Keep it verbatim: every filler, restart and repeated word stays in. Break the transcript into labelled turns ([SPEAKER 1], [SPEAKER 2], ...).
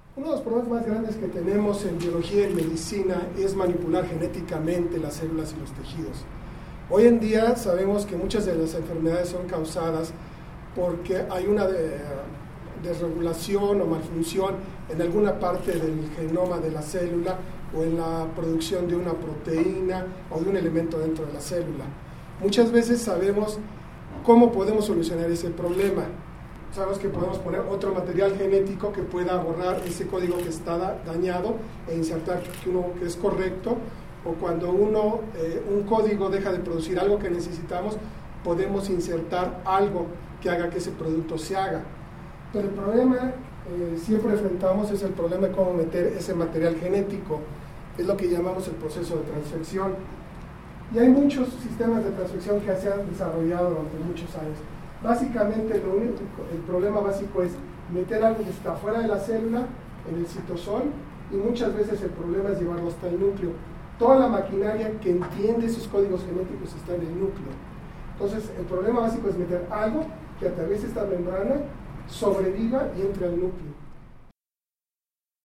[SPEAKER 1] Uno de los problemas más grandes que tenemos en biología y en medicina es manipular genéticamente las células y los tejidos. Hoy en día sabemos que muchas de las enfermedades son causadas porque hay una de, desregulación o malfunción en alguna parte del genoma de la célula o en la producción de una proteína o de un elemento dentro de la célula. Muchas veces sabemos cómo podemos solucionar ese problema. Sabemos que podemos poner otro material genético que pueda borrar ese código que está dañado e insertar uno que es correcto, o cuando uno, eh, un código deja de producir algo que necesitamos, podemos insertar algo que haga que ese producto se haga. Pero el problema eh, siempre enfrentamos es el problema de cómo meter ese material genético, es lo que llamamos el proceso de transfección. Y hay muchos sistemas de transfección que se han desarrollado durante muchos años. Básicamente lo único, el problema básico es meter algo que está fuera de la célula, en el citosol, y muchas veces el problema es llevarlo hasta el núcleo. Toda la maquinaria que entiende esos códigos genéticos está en el núcleo. Entonces el problema básico es meter algo que atraviese esta membrana, sobreviva y entre al núcleo.